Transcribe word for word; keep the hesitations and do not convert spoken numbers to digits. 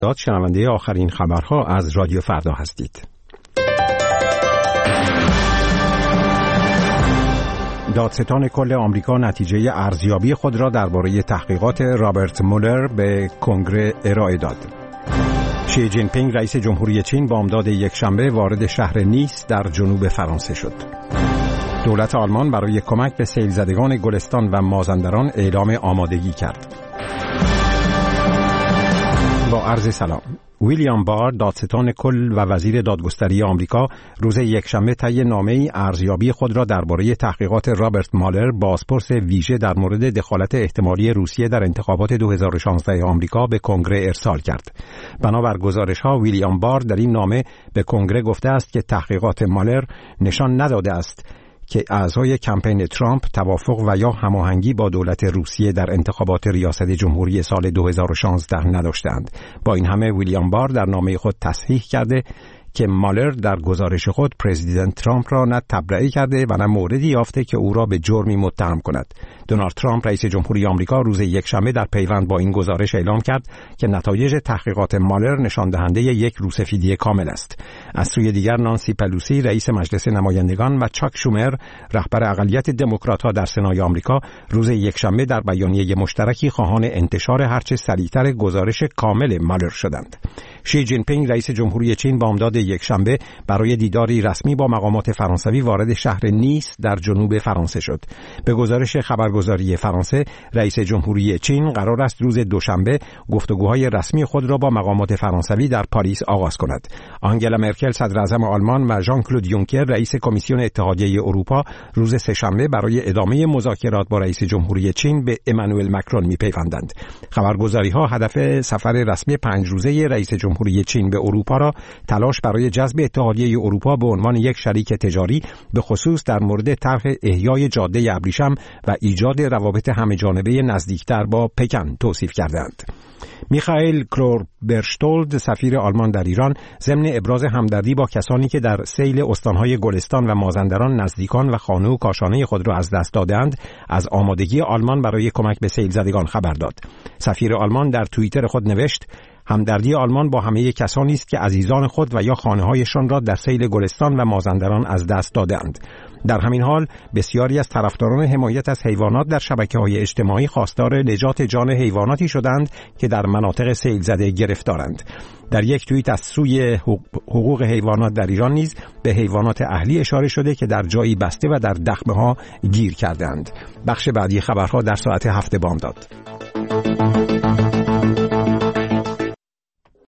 داد شنونده آخرین خبرها از رادیو فردا هستید. دادستان کل آمریکا نتیجه ارزیابی خود را درباره تحقیقات رابرت مولر به کنگره ارائه داد. شی جین پینگ رئیس جمهوری چین بامداد یکشنبه وارد شهر نیس در جنوب فرانسه شد. دولت آلمان برای کمک به سیل زدگان گلستان و مازندران اعلام آمادگی کرد. با عرض سلام. ویلیام بار دادستان کل و وزیر دادگستری آمریکا روز یکشنبه طی نامه‌ای ارزیابی خود را درباره تحقیقات رابرت مالر بازپرس ویژه در مورد دخالت احتمالی روسیه در انتخابات دو هزار و شانزده آمریکا به کنگره ارسال کرد. بنابر گزارش‌ها ویلیام بار در این نامه به کنگره گفته است که تحقیقات مالر نشان نداده است که اعضای کمپین ترامپ توافق و یا هماهنگی با دولت روسیه در انتخابات ریاست جمهوری سال دو هزار و شانزده نداشتند. با این همه ویلیام بار در نامه خود تصحیح کرده که مالر در گزارش خود پرزیدنت ترامپ را نه تبرئه کرده و نه موردی یافته که او را به جرمی متهم کند. دونالد ترامپ رئیس جمهوری آمریکا روز یکشنبه در پیوند با این گزارش اعلام کرد که نتایج تحقیقات مالر نشان دهنده یک روسفیدی کامل است. از سوی دیگر نانسی پلوسی رئیس مجلس نمایندگان و چاک شومر رهبر اقلیت دموکرات‌ها در سنای آمریکا روز یکشنبه در بیانیه مشترکی خواهان انتشار هرچه سریعتر گزارش کامل مالر شدند. شی جین پینگ رئیس جمهوری چین بامداد یکشنبه برای دیداری رسمی با مقامات فرانسوی وارد شهر نیس در جنوب فرانسه شد. به گزارش خبرگزاری فرانسه، رئیس جمهوری چین قرار است روز دوشنبه گفتگوهای رسمی خود را با مقامات فرانسوی در پاریس آغاز کند. آنگلا مرکل صدر اعظم آلمان و ژان کلود یونکر رئیس کمیسیون اتحادیه اروپا روز سه‌شنبه برای ادامه مذاکرات با رئیس جمهوری چین به امانوئل مکرون می‌پیوندند. خبرگزاری‌ها هدف سفر رسمی پنج روزه رئیس جمهوری چین به اروپا را تلاش برای جذب اتحادیه اروپا به عنوان یک شریک تجاری به خصوص در مورد طرح احیای جاده ابریشم و ایجاد روابط همه‌جانبه نزدیکتر با پکن توصیف کردند. میخائیل کلوربرشتولد سفیر آلمان در ایران ضمن ابراز همدردی با کسانی که در سیل استانهای گلستان و مازندران نزدیکان و خانه و کاشانه خود را از دست دادند از آمادگی آلمان برای کمک به سیل زدگان خبر داد. سفیر آلمان در توییتر خود نوشت: همدردی آلمان با همه کسانی است که عزیزان خود و یا خانه‌هایشان را در سیل گلستان و مازندران از دست دادند. در همین حال بسیاری از طرفداران حمایت از حیوانات در شبکه‌های اجتماعی خواستار نجات جان حیواناتی شدند که در مناطق سیل زده گرفتارند. در یک توییت از سوی حقوق حیوانات در ایران نیز به حیوانات اهلی اشاره شده که در جایی بسته و در دخمه‌ها گیر کردند. بخش بعدی خبرها در ساعت هفت بامداد.